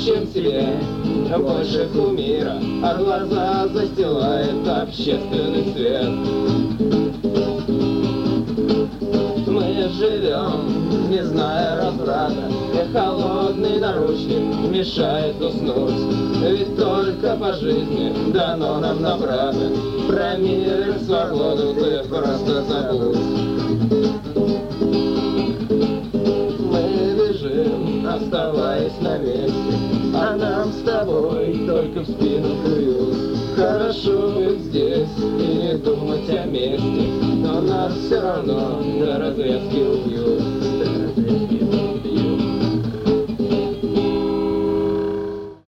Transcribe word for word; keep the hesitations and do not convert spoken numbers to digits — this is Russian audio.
чем себе больше кумира, а глаза застилает общественный свет. Мы живем, не зная разврата, и холодный наручник мешает уснуть. Ведь только по жизни дано нам набрато, про мир и свободу ты просто забудь. Мы бежим, оставаясь на месте, а нам с тобой только в спину плюют. Хорошо быть здесь и не думать о месте, но нас все равно до развязки убьют.